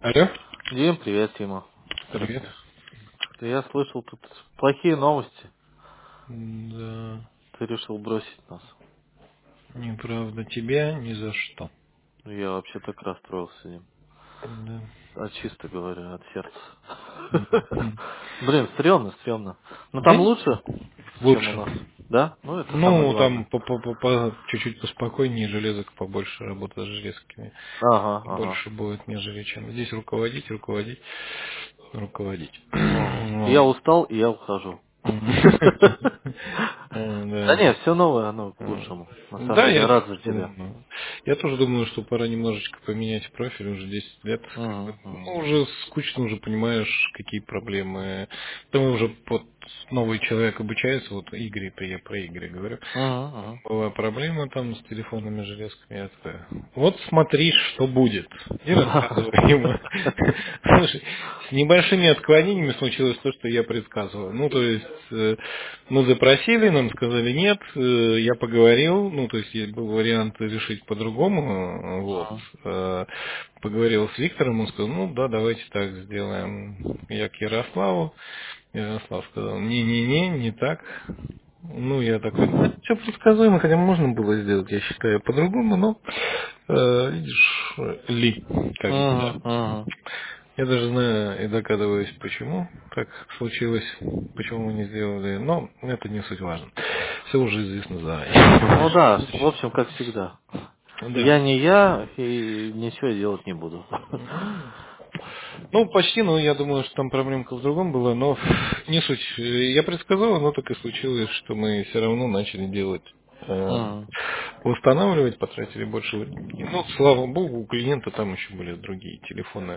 Алло? Дим, привет, Тима. Привет. Здрасте. Я слышал, тут плохие новости. Да, Ты решил бросить нас. неправда, тебя ни за что. Я вообще так расстроился, Дим. Да. Чисто говоря, от сердца. Мгм. Блин, стрёмно. Но Да там нет, лучше, чем у лучше. нас. Да? Ну, это самое Ну, там главное. чуть-чуть поспокойнее, железок побольше, работа с железками Ага. больше будет, нежели чем здесь руководить. Ага. Вот. Я устал, и я ухожу. Да Да. нет, все новое, оно к лучшему. На самом Да, деле, я рад за тоже тебя. думаю. Я тоже думаю, что пора немножечко поменять профиль, уже 10 лет. Ну, Мгм. уже скучно, уже понимаешь, какие проблемы. Там уже новый человек обучается, вот Игорь, я про Игоря говорю. Мгм. Была проблема там с телефонными железками. Я такой, вот смотри, что будет. И рассказываю ему. Слушай, с небольшими отклонениями случилось то, что я предсказывал. Ну, то есть, мы запросили, нам сказали нет, я поговорил, ну, то есть, был вариант решить по-другому, вот. Поговорил с Виктором, он сказал, ну, да, давайте так сделаем. Я к Ярославу. Ярослав сказал, не-не-не, не так. Ну, я такой, ну, все предсказуемо, хотя можно было сделать, я считаю, по-другому, но, видишь, как бы, да. Мгм. Я даже знаю и догадываюсь, почему так случилось, почему мы не сделали, но это не суть важно. Все уже известно Ну заранее. да, в общем, как всегда. Да. Я не я, и ничего делать не буду. Ну, почти, но я думаю, что там проблемка в другом была, но не суть. Я предсказал, но так и случилось, что мы все равно начали делать, Мгм. восстанавливать, потратили больше времени. Ну, слава богу, у клиента там еще были другие телефоны.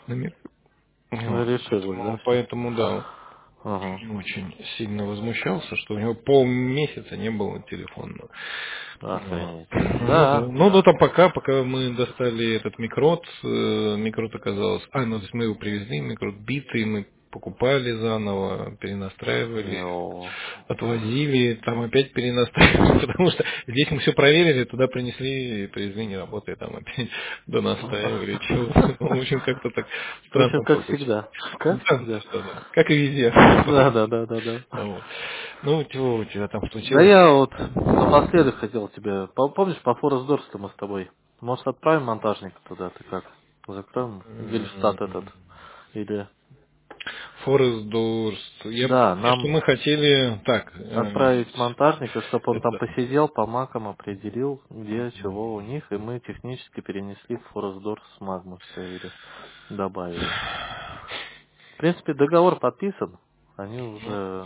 Ну, Вот. решилось, да, все? Поэтому, да, Ага. очень сильно возмущался, что у него полмесяца не было телефона. Вот. Охренеть. Ну да. Да. Ну да, там пока мы достали этот микрот, микрот оказалось. Ну то есть мы его привезли, микрот битый, мы покупали заново, перенастраивали, Йо. отвозили, там опять перенастраивали, потому что здесь мы все проверили, туда принесли, привезли, не работает, там опять донастраивали, чего. Ну, в общем, как-то так В общем, странно как получилось. всегда. Как Да, всегда. да. Как и везде. Да. Вот. Ну, чего у тебя там Да случилось? я вот напоследок хотел тебе... Помнишь, по Форест Дорсту мы с тобой? Может, отправим монтажника туда? Ты как? Закроем? Гельштадт этот? Или... Форест Дорст. Я Да, помню, что нам мы хотели... Так, отправить монтажника, чтобы он там это... посидел, по макам определил, где чего у них, и мы технически перенесли в Форсдор с магмы все или добавили. В принципе, договор подписан, они уже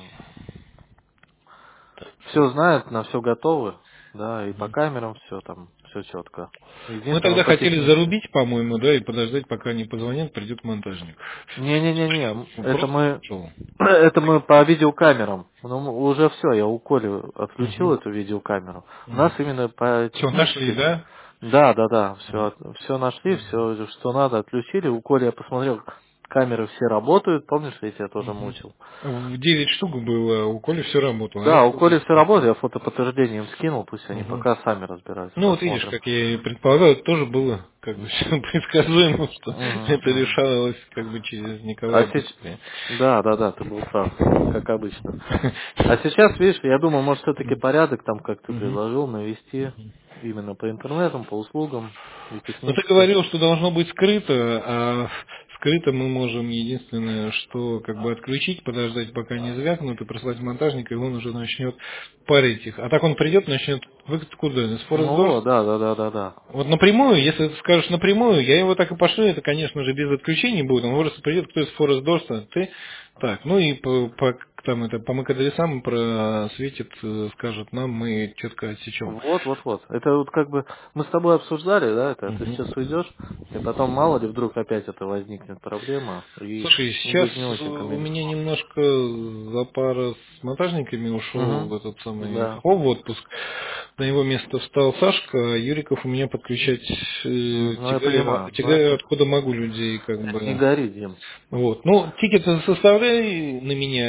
все знают, на все готовы, да, и по камерам все там, все четко. Мы Единственное, тогда по хотели технически. зарубить, по-моему, да, и подождать, пока не позвонит, придет монтажник. Не-не-не-не, Ну, это просто мы шел. это мы по видеокамерам. Ну, уже все, я у Коли отключил эту видеокамеру. У нас именно по Все, нашли, технически. да? Да, все нашли, все, что надо, отключили. У Коли я посмотрел, камеры все работают, помнишь, я тебя тоже мучил? В 9 штук было, у Коли все работало. Да, у Коли все работает, я фотоподтверждение им скинул, пусть они пока сами разбираются, Ну, вот видишь, посмотрим. как я и предполагал, это тоже было как бы всё предсказуемо, что это Мгм. решалось как бы через А Николая сейчас... быстрее. Да, ты был прав, как обычно. А сейчас, видишь, я думаю, может, все-таки порядок там, как ты предложил, навести именно по интернетам, по услугам и Но ты технически. говорил, что должно быть скрыто, а скрыто мы можем единственное, что как бы отключить, подождать, пока не звякнут, и прислать монтажника, и он уже начнет парить их. А так он придет, начнет, вы куда, из Forest Ну, Doors? да. Вот напрямую, если ты скажешь напрямую, я его так и пошлю, это, конечно же, без отключений будет, он просто придет, кто из Forest Doors, ты, так, ну и там это, по MAC-адресам просветит, скажет нам, мы четко отсечем. Вот. Это вот как бы мы с тобой обсуждали, да, это ты сейчас уйдешь, и потом мало ли вдруг опять это возникнет проблема, и Слушай, сейчас будет не очень у конвeniентно. меня немножко запара с монтажниками ушел в этот самый Да. в отпуск. На его место встал Сашка, а Юриков у меня подключать Ну, я понимаю. Ну, тягая откуда могу людей как не бы. гори, Дим. Вот. Ну, тикет составляй на меня, я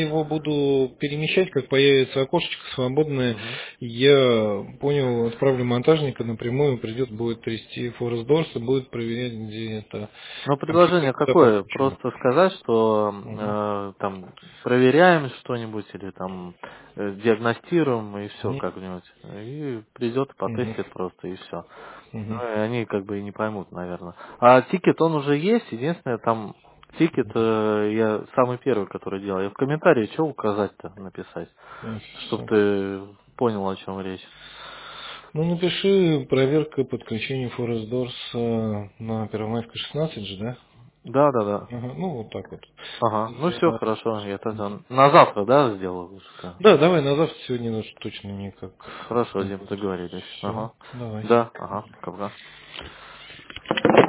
его буду перемещать, как появится окошечко свободное. Мгм. Я понял, отправлю монтажника напрямую, придет, будет трясти Forest Doors и будет проверять, где это Ну, компьютер предложение куда какое? подключен. Просто сказать, что Мгм. там проверяем что-нибудь или там диагностируем и все Мгм. как-нибудь. И придет, Мгм. потестит просто и все. Ну, Мгм. и они как бы и не поймут, наверное. А тикет, он уже есть. Единственное, там тикет, я самый первый, который делал. Я в комментарии что указать-то, написать, чтобы Всё. ты понял, о чем речь. Ну, напиши проверка подключения Forest Doors на Первомайской 16 же, да? Да, да, да. Ага, ну, вот так вот. Ага, ну все Я- хорошо, я тогда на завтра, да, сделаю лучше-то. Да, давай на завтра, сегодня нас точно никак Хорошо, не Дим, будет. договорились. Все, Ага. давай. Да, ага, пока.